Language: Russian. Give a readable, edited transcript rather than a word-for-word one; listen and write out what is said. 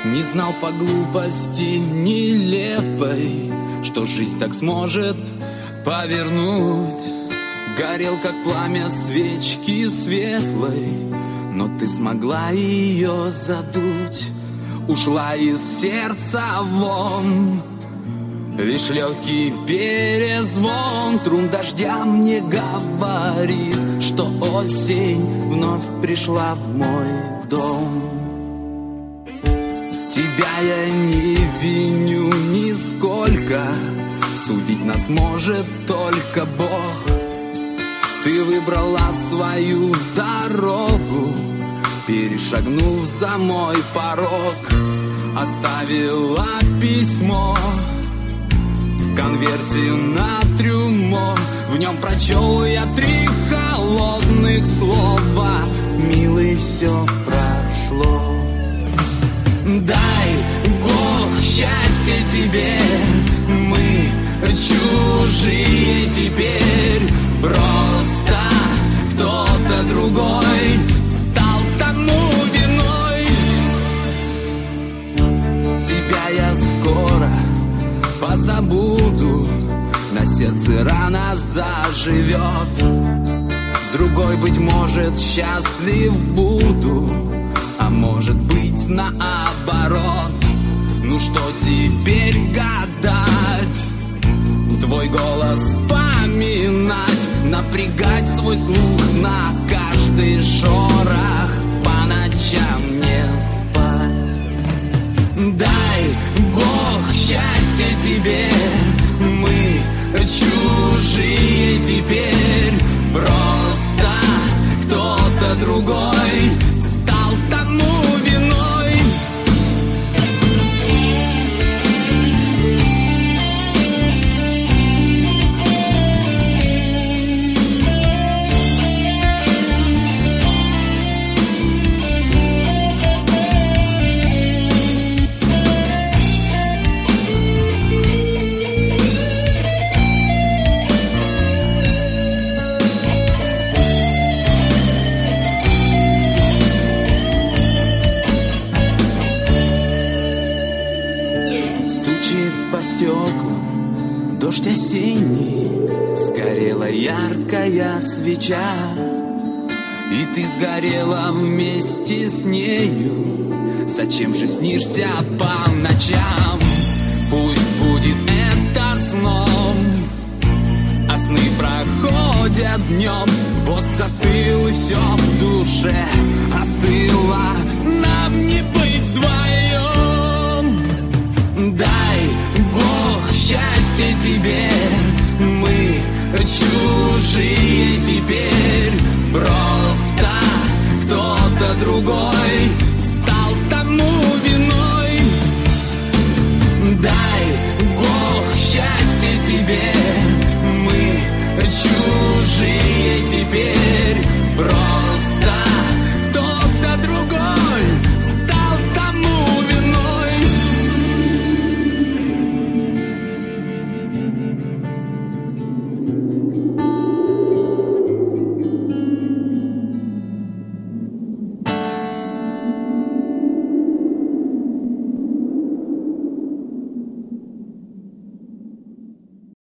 Не знал по глупости нелепой, что жизнь так сможет повернуть. Горел, как пламя свечки светлой, но ты смогла ее задуть. Ушла из сердца вон, лишь легкий перезвон струн дождя мне говорит, что осень вновь пришла в мой дом. Тебя я не виню нисколько, судить нас может только Бог. Ты выбрала свою дорогу, перешагнув за мой порог. Оставила письмо в конверте на трюмо. В нем прочел я 3 холодных слова: милый, все прошло. Дай Бог счастья тебе, мы чужие теперь. Просто кто-то другой стал тому виной. Тебя я скоро позабуду, на сердце рана заживет. С другой, быть может, счастлив буду, а может быть, наоборот. Ну что теперь гадать, твой голос вспоминать, напрягать свой слух на каждый шорох, по ночам не спать. Дай Бог счастья тебе, мы чужие теперь. Просто кто-то другой стал тому виной. Дождь осенний, сгорела яркая свеча, и ты сгорела вместе с нею. Зачем же снишься по ночам? Пусть будет это сном, а сны проходят днем. Воск застыл, и все в душе остыло.